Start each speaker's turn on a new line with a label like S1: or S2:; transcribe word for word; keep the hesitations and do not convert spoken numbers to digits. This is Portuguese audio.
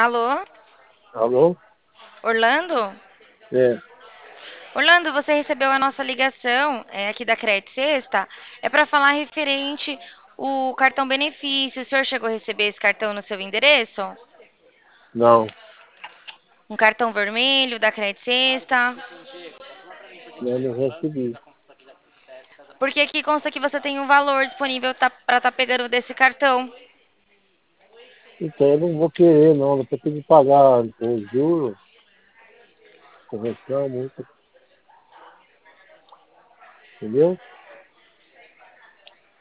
S1: Alô?
S2: Alô?
S1: Orlando?
S2: É,
S1: Orlando, você recebeu a nossa ligação é, aqui da Credit Sexta. É para falar referente o cartão benefício. O senhor chegou a receber esse cartão no seu endereço?
S2: não,
S1: Um cartão vermelho da Credit Sexta?
S2: eu não recebi.
S1: Porque aqui consta que você tem um valor disponível para estar pegando desse cartão.
S2: Então eu não vou querer, não. Depois tem que pagar os juros, correção, multa, entendeu?